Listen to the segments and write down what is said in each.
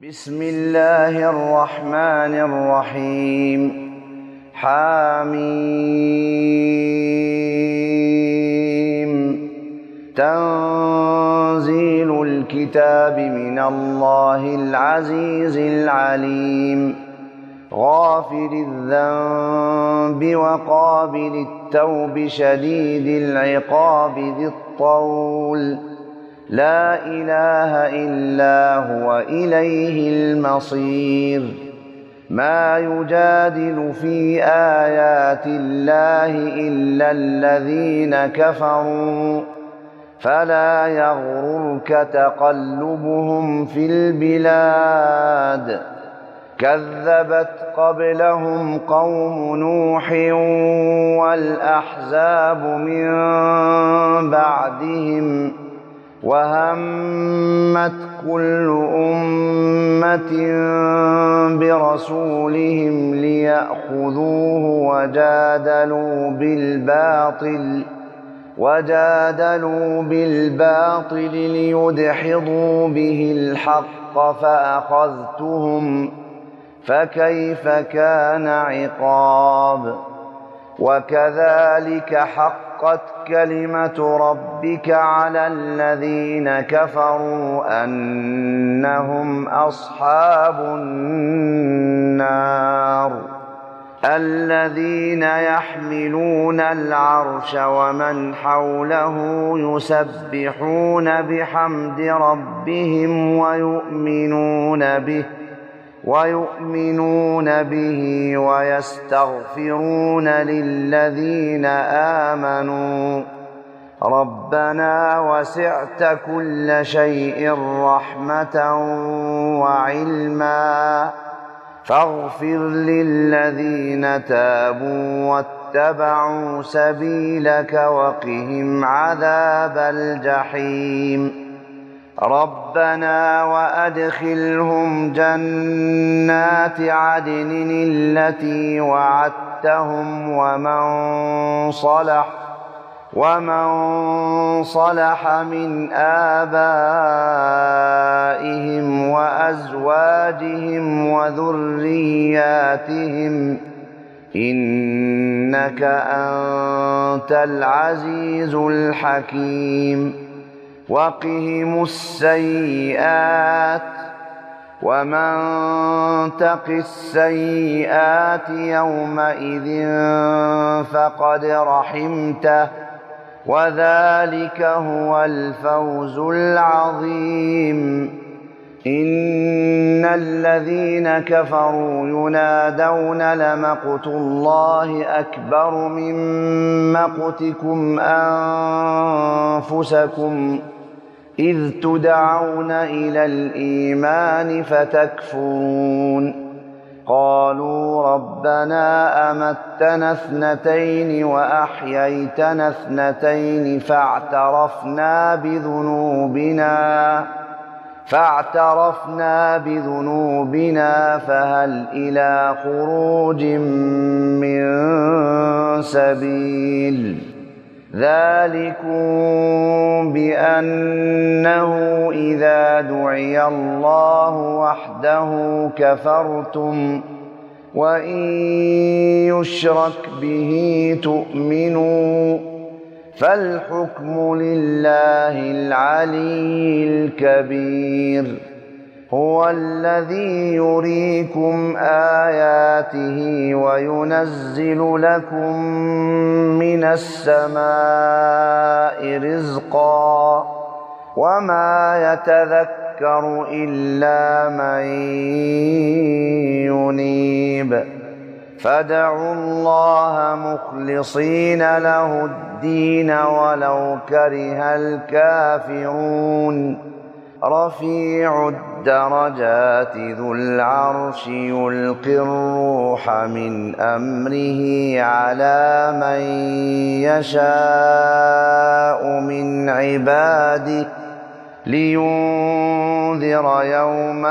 بسم الله الرحمن الرحيم. حميم. تنزيل الكتاب من الله العزيز العليم. غافر الذنب وقابل التوب شديد العقاب ذي الطول. لا إله إلا هو إليه المصير. ما يجادل في آيات الله إلا الذين كفروا فلا يغررك تقلبهم في البلاد. كذبت قبلهم قوم نوح والأحزاب من بعدهم وهمت كل أمة برسولهم ليأخذوه وجادلوا بالباطل ليدحضوا به الحق فأخذتهم فكيف كان عقاب. وكذلك حقت كلمة ربك على الذين كفروا أنهم أصحاب النار. الذين يحملون العرش ومن حوله يسبحون بحمد ربهم ويؤمنون به ويستغفرون للذين آمنوا ربنا وسعت كل شيء رحمة وعلما فاغفر للذين تابوا واتبعوا سبيلك وقهم عذاب الجحيم. ربنا وأدخلهم جنات عدن التي وعدتهم ومن صلح من آبائهم وأزواجهم وذرياتهم إنك أنت العزيز الحكيم. وقهم السيئات ومن تق السيئات يومئذ فقد رحمته وذلك هو الفوز العظيم. إن الذين كفروا ينادون لمقت الله أكبر من مقتكم أنفسكم إذ تدعون إلى الإيمان فتكفرون. قالوا ربنا أمتنا اثنتين وأحييتنا اثنتين فاعترفنا بذنوبنا فهل إلى خروج من سبيل. ذلكم بأنه إذا دعي الله وحده كفرتم وإن يشرك به تؤمنوا فالحكم لله العلي الكبير. هو الذي يريكم آياته وينزل لكم من السماء رزقا وما يتذكر إلا من ينيب. فادعوا الله مخلصين له الدين ولو كره الكافرون. رفيع الدرجات ذو العرش يلقي الروح من أمره على من يشاء من عباده لينذر يوم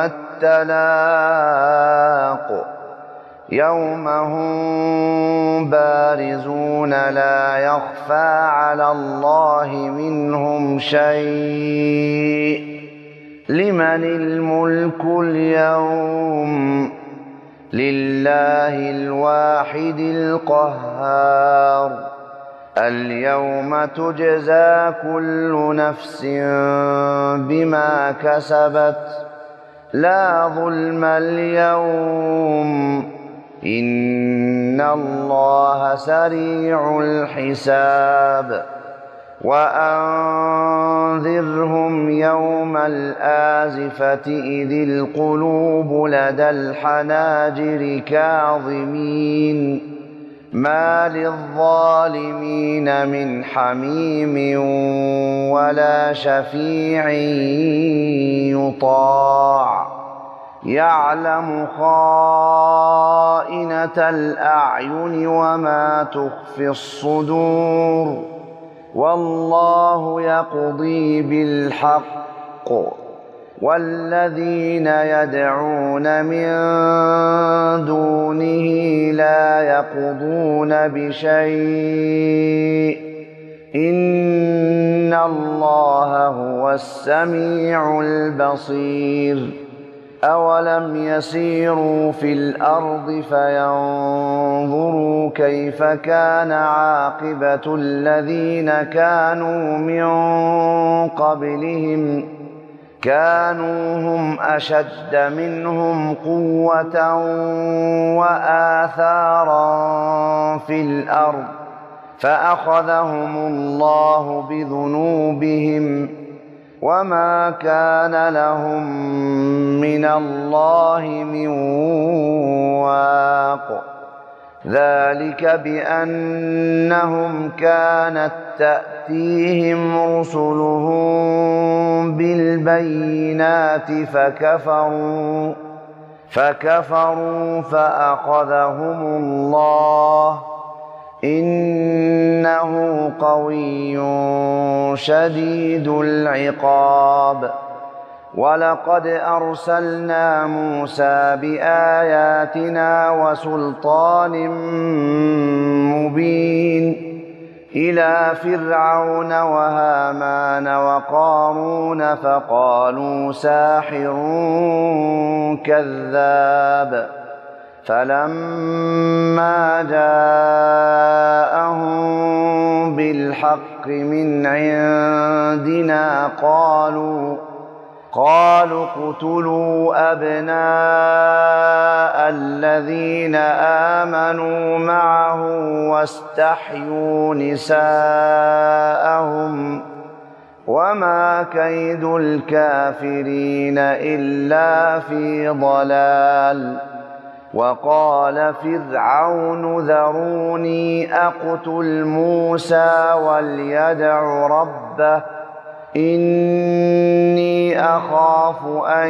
التلاق. يوم هم بارزون لا يخفى على الله منهم شيء لمن الملك اليوم لله الواحد القهار اليوم تجزى كل نفس بما كسبت لا ظلم اليوم إن الله سريع الحساب وأنذرهم يوم الآزفة إذ القلوب لدى الحناجر كاظمين ما للظالمين من حميم ولا شفيع يطاع يعلم خائنة الأعين وما تخفي الصدور والله يقضي بالحق والذين يدعون من دونه لا يقضون بشيء إن الله هو السميع البصير أولم يسيروا في الأرض فينظروا كيف كان عاقبة الذين كانوا من قبلهم كانوا هم أشد منهم قوة وآثارا في الأرض فأخذهم الله بذنوبهم وما كان لهم من الله من واق ذلك بأنهم كانت تأتيهم رسلهم بالبينات فكفروا فأخذهم الله إنه قوي شديد العقاب ولقد أرسلنا موسى بآياتنا وسلطان مبين إلى فرعون وهامان وقارون فقالوا ساحر كذاب فلما جاءهم بالحق من عندنا قالوا اقتلوا أبناء الذين آمنوا معه واستحيوا نساءهم وما كيد الكافرين إلا في ضلال وقال فرعون ذروني أقتل موسى وليدع ربه إني أخاف أن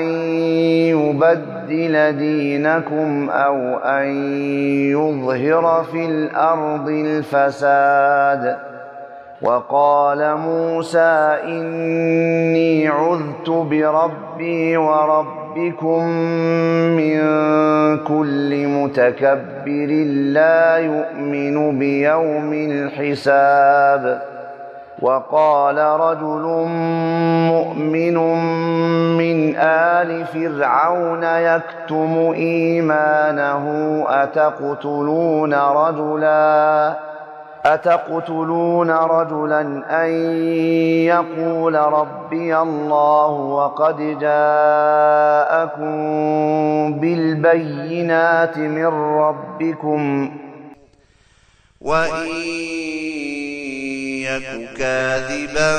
يبدل دينكم أو أن يظهر في الأرض الفساد وقال موسى إني عذت بربي وربكم من كل متكبر لا يؤمن بيوم الحساب وقال رجل مؤمن من آل فرعون يكتم إيمانه أتقتلون رجلا أن يقول ربي الله وقد جاءكم بالبينات من ربكم وإن يك كاذبا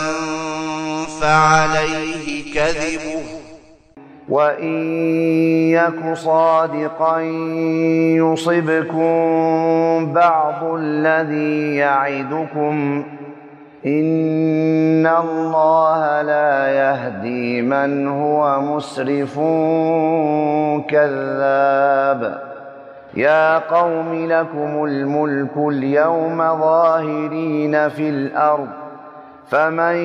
فعليه كذبه وإن يك صادقا يصبكم بعض الذي يعدكم إن الله لا يهدي من هو مسرف كذاب يا قوم لكم الملك اليوم ظاهرين في الأرض فمن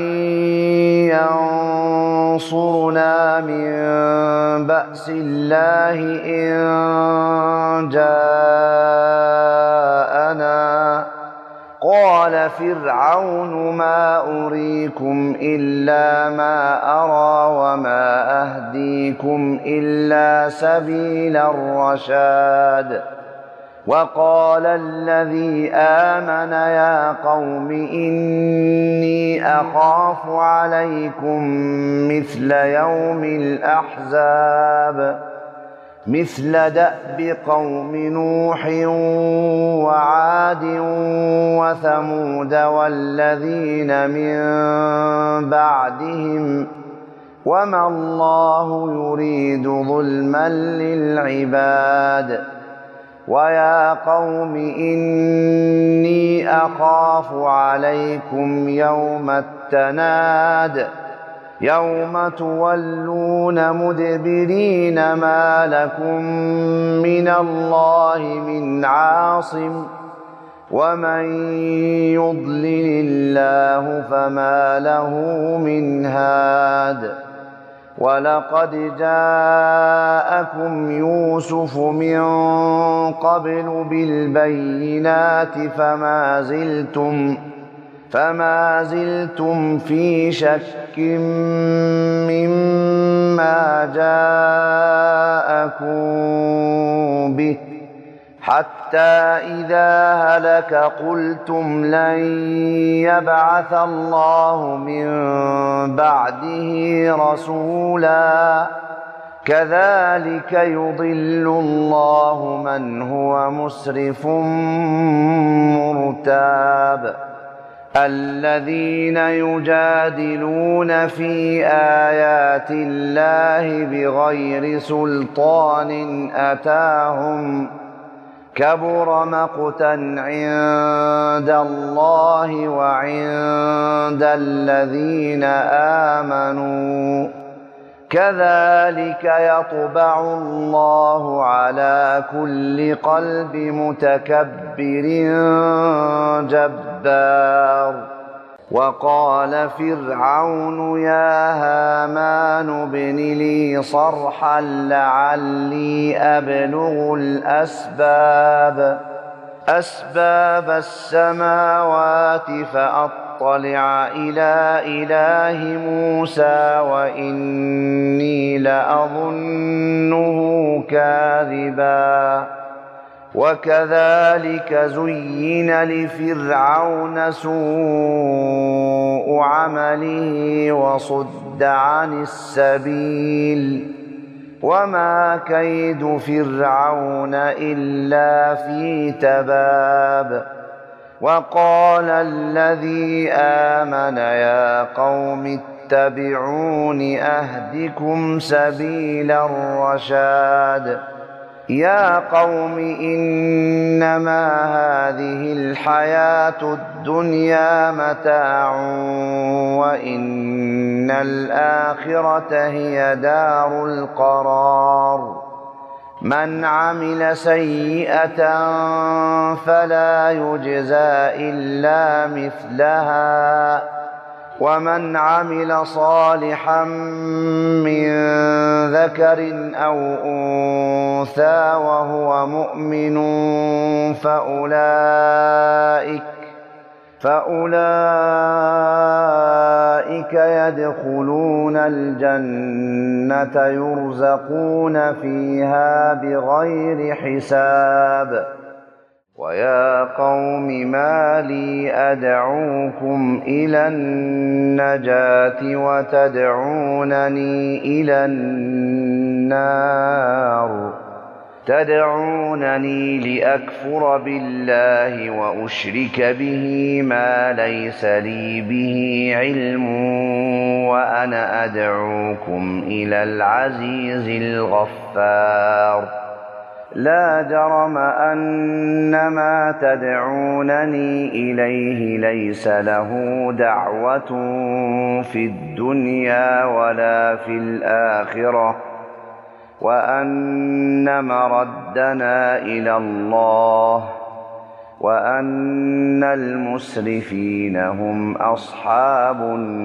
ينصرنا من بأس الله إن جاءنا قال فرعون ما أريكم إلا ما أرى وما أهديكم إلا سبيل الرشاد وقال الذي آمن يا قوم إني أخاف عليكم مثل يوم الأحزاب مثل دأب قوم نوح وعاد وثمود والذين من بعدهم وما الله يريد ظلما للعباد ويا قوم إني أخاف عليكم يوم التناد يوم تولون مدبرين ما لكم من الله من عاصم ومن يضلل الله فما له من هاد ولقد جاءكم يوسف من قبل بالبينات فما زلتم في شك مما جاءكم به حتى إذا هلك قلتم لن يبعث الله من بعده رسولا كذلك يضل الله من هو مسرف مرتاب الذين يجادلون في آيات الله بغير سلطان أتاهم كبر مقتا عند الله وعند الذين آمنوا كذلك يطبع الله على كل قلب متكبر جبار وقال فرعون يا هامان ابن لي صرحا لعلي أبلغ أسباب السماوات فأطلع إلى إله موسى وإني لأظنه كاذبا وكذلك زين لفرعون سوء عمله وصد عن السبيل وما كيد فرعون إلا في تباب وقال الذي آمن يا قوم اتبعون أهدكم سبيل الرشاد يا قوم إنما هذه الحياة الدنيا متاع وإن الآخرة هي دار القرار من عمل سيئة فلا يجزى إلا مثلها ومن عمل صالحا من ذكر أو أنثى وهو مؤمن فأولئك يدخلون الجنة يرزقون فيها بغير حساب ويا قوم ما لي أدعوكم إلى النجاة وتدعونني إلى النار تدعونني لأكفر بالله وأشرك به ما ليس لي به علم وأنا أدعوكم إلى العزيز الغفار لا جرم أن ما تدعونني إليه ليس له دعوة في الدنيا ولا في الآخرة وأن مردنا إلى الله وأن المسرفين هم أصحاب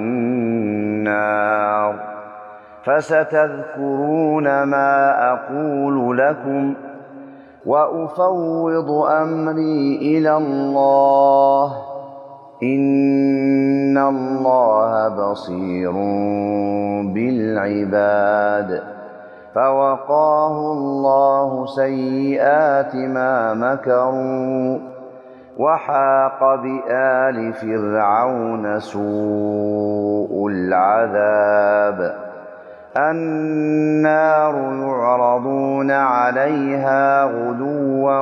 النار فستذكرون ما أقول لكم وأفوض أمري إلى الله إن الله بصير بالعباد. فوقاه الله سيئات ما مكروا وحاق بآل فرعون سوء العذاب. النار يعرضون عليها غدوا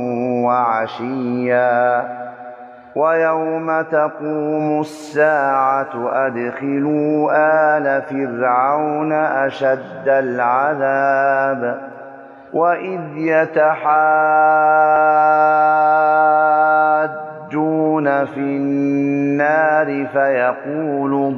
وعشيا ويوم تقوم الساعة أدخلوا آل فرعون أشد العذاب. وإذ يتحاجون في النار فيقول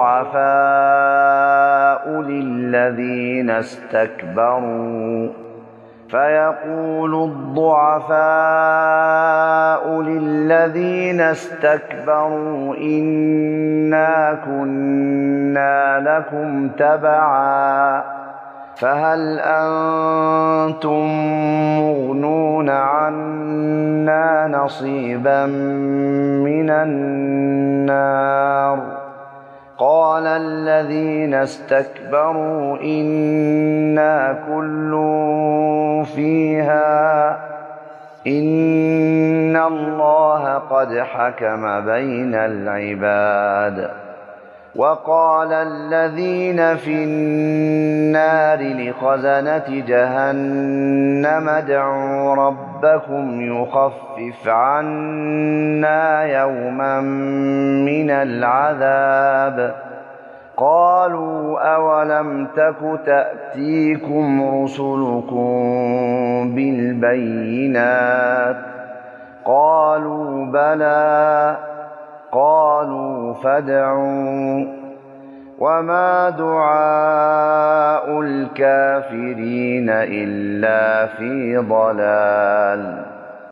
الضعفاء للذين استكبروا إنا كنا لكم تبعا فهل أنتم مغنون عنا نصيبا من النار؟ قال الذين استكبروا إنا كل فيها إن الله قد حكم بين العباد. وقال الذين في النار لخزنة جهنم ادعوا ربكم يخفف عنا يوما من العذاب. قالوا أولم تك تأتيكم رسلكم بالبينات؟ قالوا بلى. قالوا فادعوا. وما دعاء الكافرين إلا في ضلال.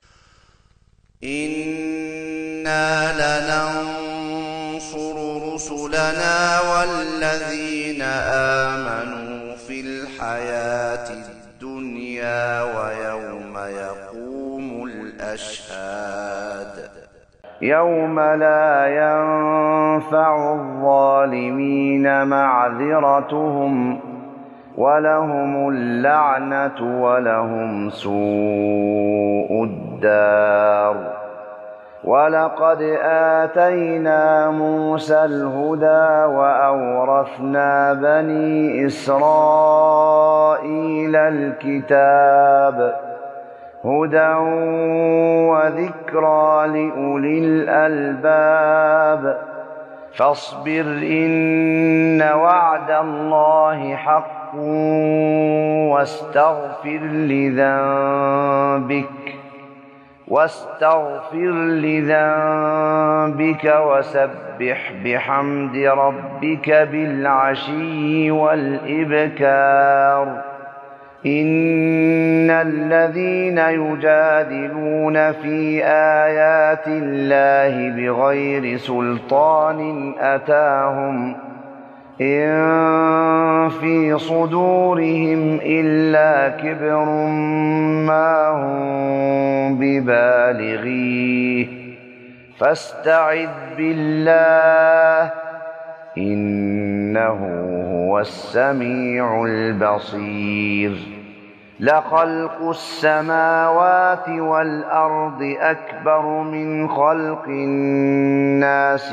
إنا لننصر رسلنا والذين آمنوا في الحياة الدنيا ويوم يقوم الأشهاد. يوم لا ينفع الظالمين معذرتهم ولهم اللعنة ولهم سوء الدار. ولقد آتينا موسى الهدى وأورثنا بني إسرائيل الكتاب هدى وذكرى لأولي الألباب. فاصبر إن وعد الله حق واستغفر لذنبك وسبح بحمد ربك بالعشي والإبكار. إن الذين يجادلون في آيات الله بغير سلطان أتاهم إن في صدورهم إلا كبر ما هم ببالغيه فاستعذ بالله إنه هو السميع البصير. لخلق السماوات والأرض أكبر من خلق الناس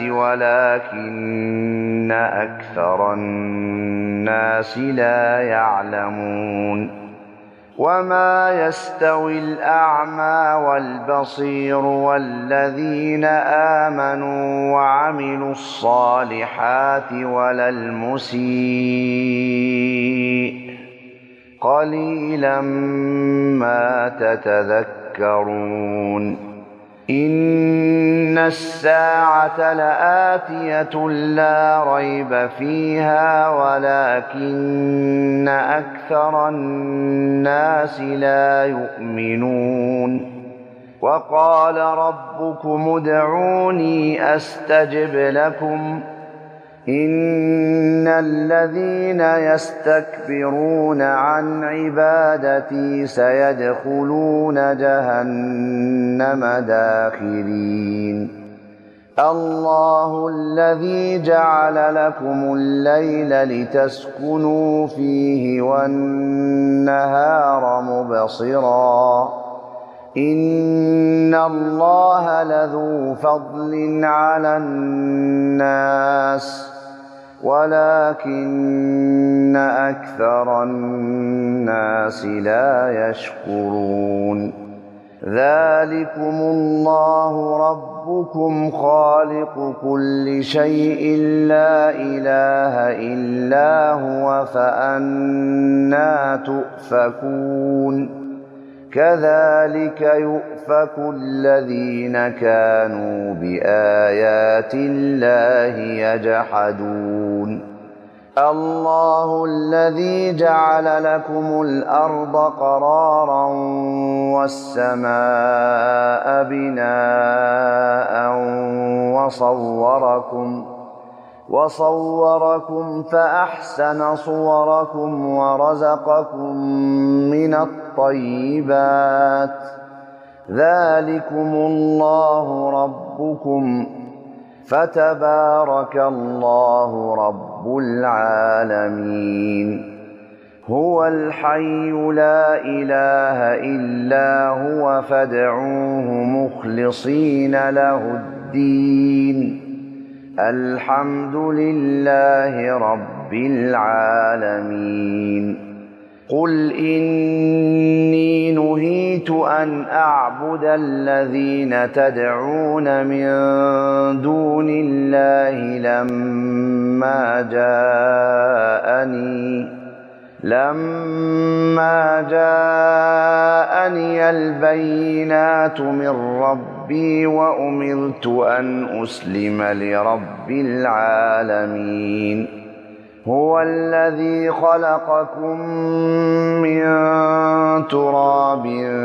ولكن أكثر الناس لا يعلمون. وما يستوي الأعمى والبصير والذين آمنوا وعملوا الصالحات ولا المسيء قليلا ما تتذكرون. إن الساعة لآتية لا ريب فيها ولكن أكثر الناس لا يؤمنون. وقال ربكم ادعوني أستجب لكم إن الذين يستكبرون عن عبادتي سيدخلون جهنم داخرين الله الذي جعل لكم الليل لتسكنوا فيه والنهار مبصرا إن الله لذو فضل على الناس ولكن أكثر الناس لا يشكرون ذلكم الله ربكم خالق كل شيء لا إله إلا هو فأنى تؤفكون كذلك يؤفك الذين كانوا بآيات الله يجحدون الله الذي جعل لكم الأرض قرارا والسماء بناء وصوركم فأحسن صوركم ورزقكم من الطيبات ذلكم الله ربكم فتبارك الله رب العالمين هو الحي لا إله إلا هو فادعوه مخلصين له الدين الحمد لله رب العالمين قل إني نهيت أن أعبد الذين تدعون من دون الله لما جاءني البينات من ربي وأمرت أن أسلم لرب العالمين هو الذي خلقكم من تراب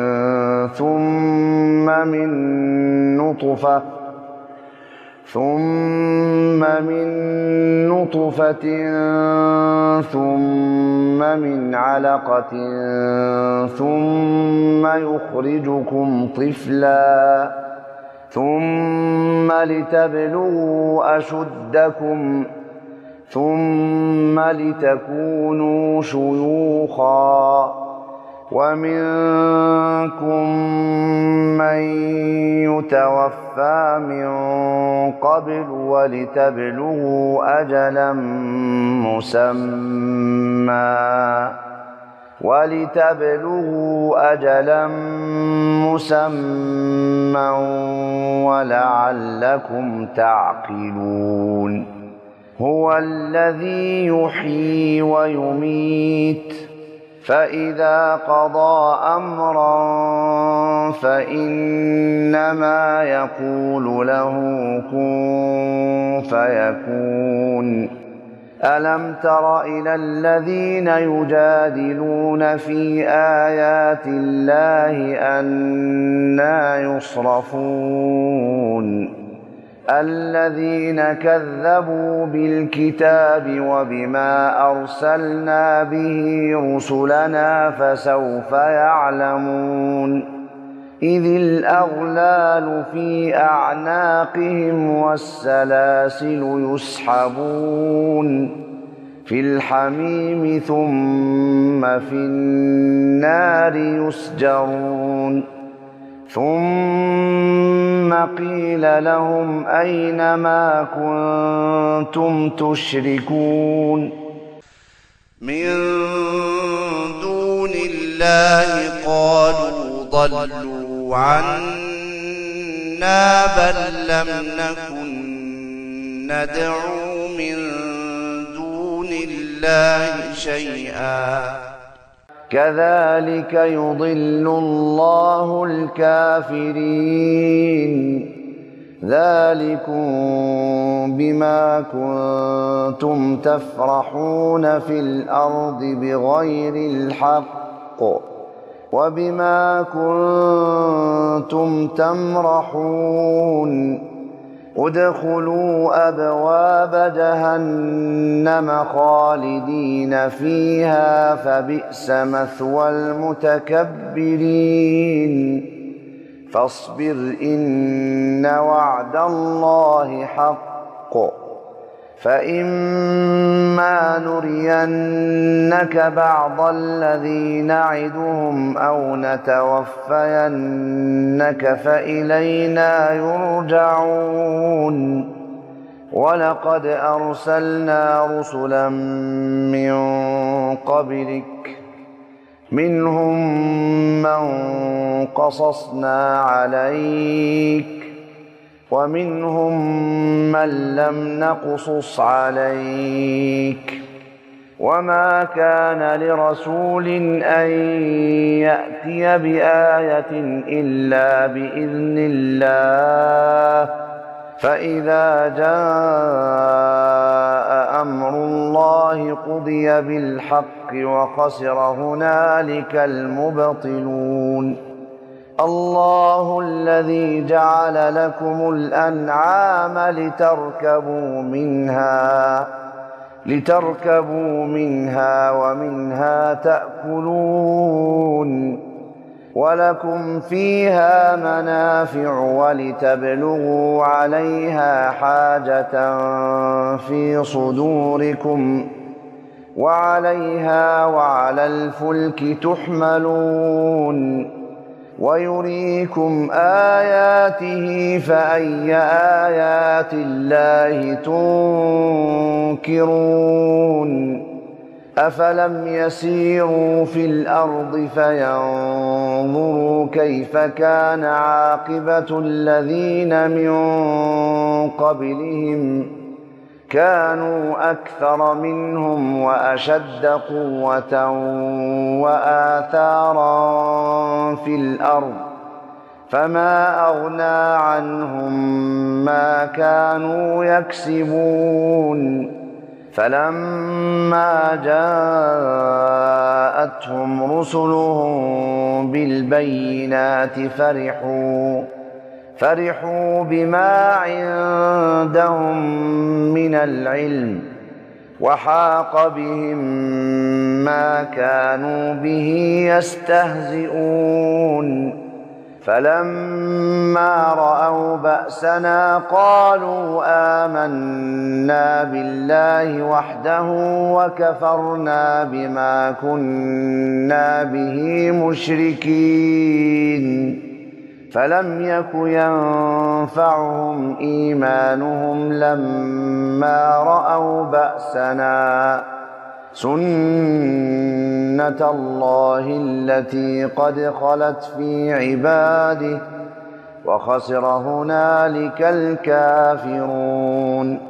ثم من نطفة ثم من علقة ثم يخرجكم طفلا ثم لتبلغوا أشدكم ثم لتكونوا شيوخا ومنكم من يتوفى من قبل ولتبلغوا أجلا مسمى ولعلكم تعقلون هو الذي يحيي ويميت فإذا قضى أمرا فإنما يقول له كن فيكون ألم تر إلى الذين يجادلون في آيات الله أنى يصرفون الذين كذبوا بالكتاب وبما أرسلنا به رسلنا فسوف يعلمون إذ الأغلال في أعناقهم والسلاسل يسحبون في الحميم ثم في النار يسجرون ثم قيل لهم أين ما كنتم تشركون من دون الله قالوا ضلوا عنا بل لم نكن ندعو من دون الله شيئا كذلك يضل الله الكافرين ذلكم بما كنتم تفرحون في الأرض بغير الحق وبما كنتم تمرحون ادخلوا أبواب جهنم خالدين فيها فبئس مثوى المتكبرين فاصبر إن وعد الله حق فإما نرينك بعض الذي نعدهم أو نتوفينك فإلينا يرجعون ولقد أرسلنا رسلا من قبلك منهم من قصصنا عليك ومنهم من لم نقصص عليك وما كان لرسول أن يأتي بآية إلا بإذن الله فإذا جاء أمر الله قضي بالحق وخسر هنالك المبطلون الله الذي جعل لكم الأنعام لتركبوا منها ومنها تأكلون ولكم فيها منافع ولتبلغوا عليها حاجة في صدوركم وعليها وعلى الفلك تحملون ويريكم آياته فأي آيات الله تنكرون أفلم يسيروا في الأرض فينظروا كيف كان عاقبة الذين من قبلهم كانوا أكثر منهم وأشد قوة وآثارا في الأرض فما أغنى عنهم ما كانوا يكسبون فلما جاءتهم رسلهم بالبينات فرحوا بما عندهم من العلم وحاق بهم ما كانوا به يستهزئون فلما رأوا بأسنا قالوا آمنا بالله وحده وكفرنا بما كنا به مشركين فلم يك ينفعهم إيمانهم لما رأوا بأسنا سنة الله التي قد خلت في عباده وخسر هنالك الكافرون